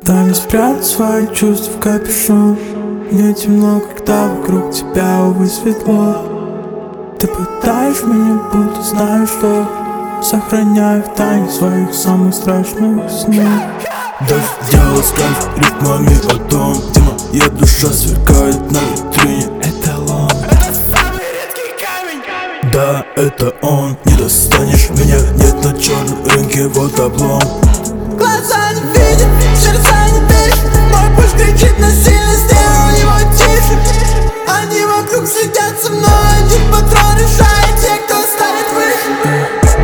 Дай мне спрятать свои чувства в капюшон. Мне темно, когда вокруг тебя, увы, светло. Ты пытаешь меня, будто знаешь, что сохраняю в тайне своих самых страшных снов. Даже дело ставь ритмами о том, где моя душа сверкает на витрине. Эталон. Это самый редкий камень. Да, это он. Не достанешь меня, нет на черном рынке, вот облом. Глаза не видят, сердца не дышит. Мой пульс кричит, насильно сделал его тише. Они вокруг следят со мной, один патрон решает те, кто станет выше.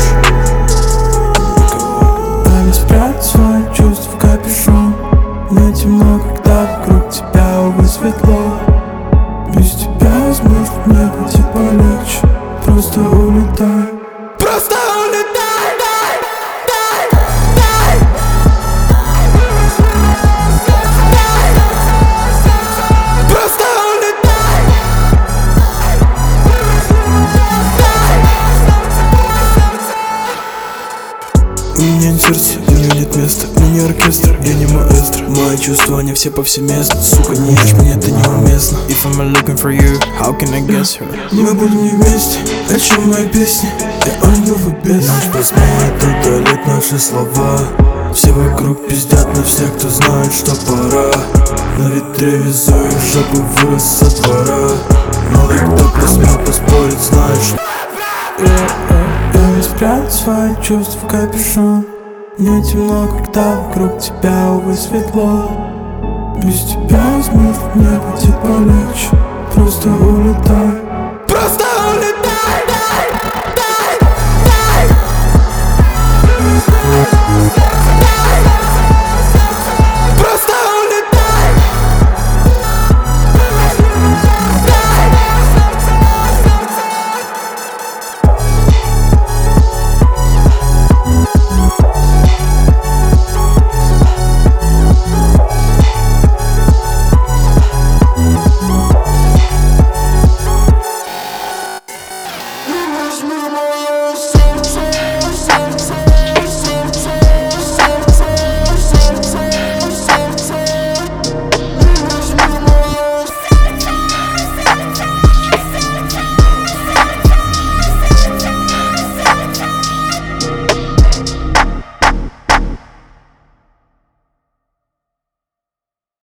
Дай мне спрятать свои чувства в капюшон. Мне темно, когда вокруг тебя, увы, светло. Без тебя, возможно, мне будет полегче. Просто улетай. Просто улетай, дай. Просто улетай. У меня нет сердца, у него нет места. У меня оркестр, я не маэстро. Мои чувства, они все повсеместно. Сука, не ешь мне, это неуместно. If I'm looking for you, how can I guess her? Мы будем не вместе, о чем мои песни? Я ангел в без. Наш посмеет удалить наши слова. Все вокруг пиздят на всех, кто знает, что пора. На ветре везу их, жопу вырос со двора. Мало кто посмел поспорить, знаешь. Дай мне спрятать свои чувства в капюшон. Мне темно, когда вокруг тебя, увы, светло. Без тебя, возможно, мне будет полегче. Просто улетай.